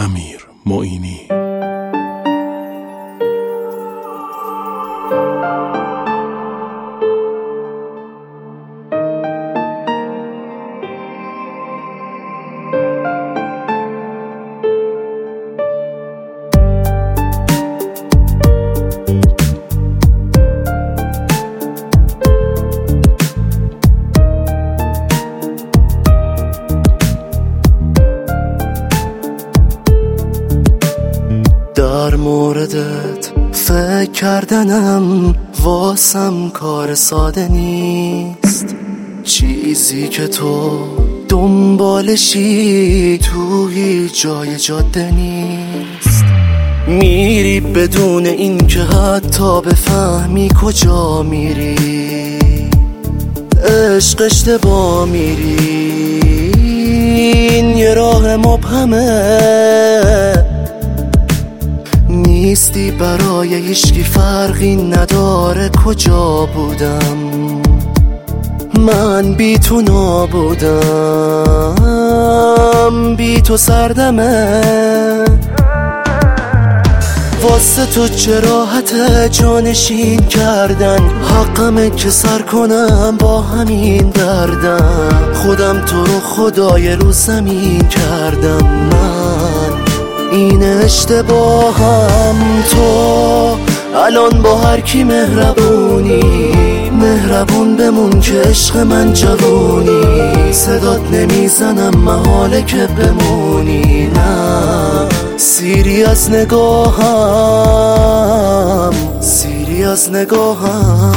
امیر معینی. در موردت فکر کردنم واسم کار ساده نیست. چیزی که تو دنبالشی تو هیچ جای جاده نیست. میری بدون این که حتی بفهمی کجا میری. عشق اشتباه میری، این یه راه مبهمه. نیستی برای هیچکی، فرقی نداره کجا بودم. من بی تو نابودم، بی تو سردمه. واسه تو چه راحت جانشین کردن، حقمه که سر کنم با همین دردم. خودم تو رو خدای رو زمین کردم. من این اشتباهم، تو الان با هر کی مهربونی. مهربون بمون که عشق من جوونی. صدات نمیزنم محاله که بمونی. نه سیری از نگاهم، سیری از نگاهم.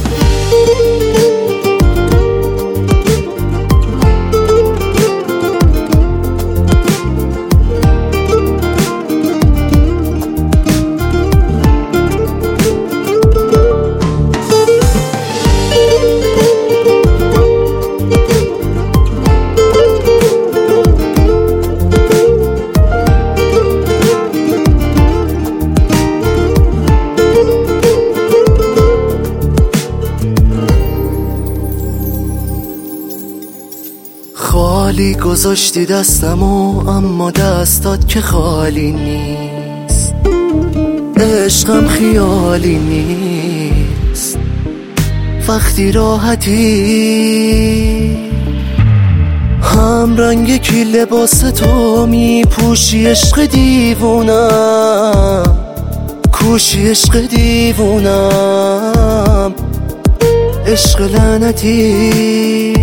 خالی گذاشتی دستمو، اما دستات که خالی نیست. عشقم خیالی نیست. وقتی راحتی هم رنگ کی لباس تو میپوشی. عشق دیوونم، کوشی عشق دیوونم. عشق لعنتی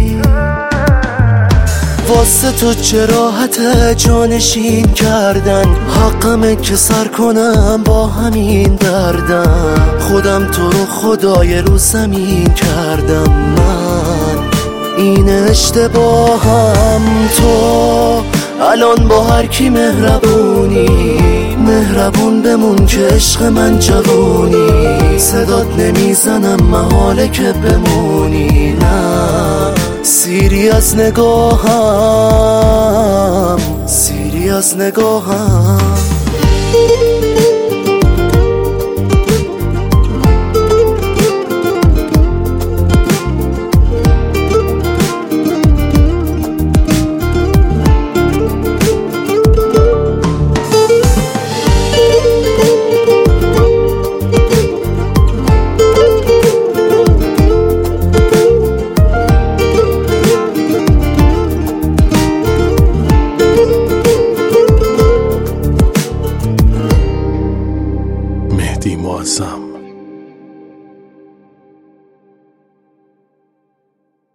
واسه تو چه راحت جانشین کردن، حقمه که سر کنم با همین دردم. خودم تو رو خدای رو زمین کردم. من این اشتباهم، تو الان با هر کی مهربونی. مهربون بمون که عشق من جوونی. صدات نمیزنم محاله که بمونی. نه سیری از نگاهم، سیری از نگاهم. مهدی معظم.